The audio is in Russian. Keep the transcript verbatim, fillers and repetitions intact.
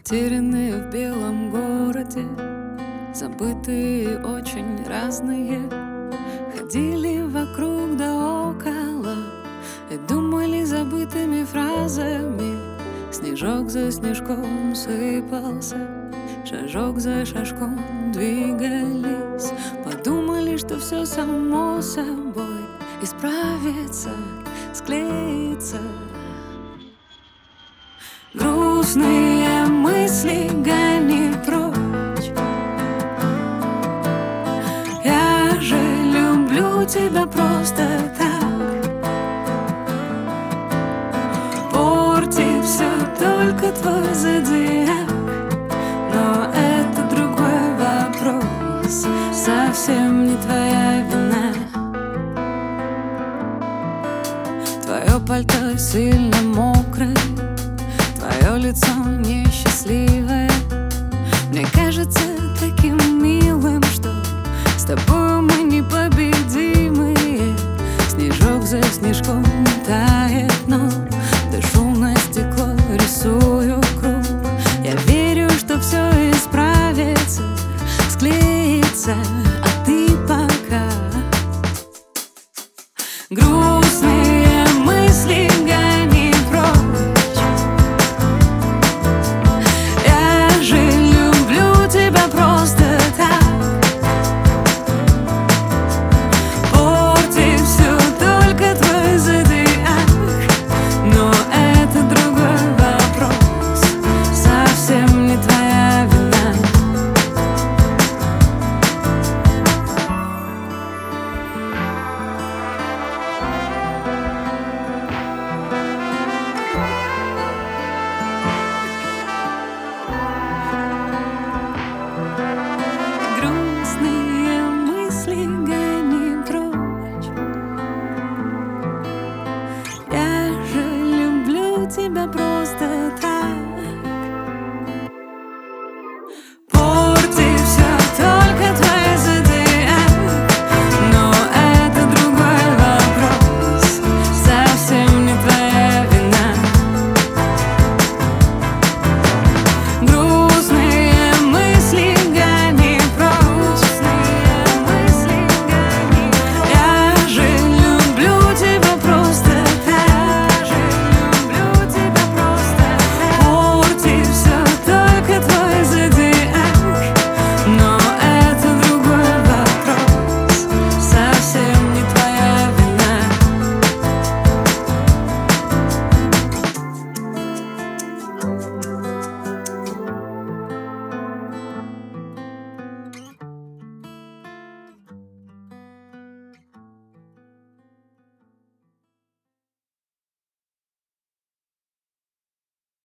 Затерянные в белом городе, забытые очень разные, ходили вокруг да около и думали забытыми фразами. Снежок за снежком сыпался, шажок за шажком двигались. Подумали, что все само собой исправится, склеится. Грустные мысли гони прочь. Я же люблю тебя просто так. Портит все только твой зодиак, но это другой вопрос, совсем не твоя вина. Твое пальто сильно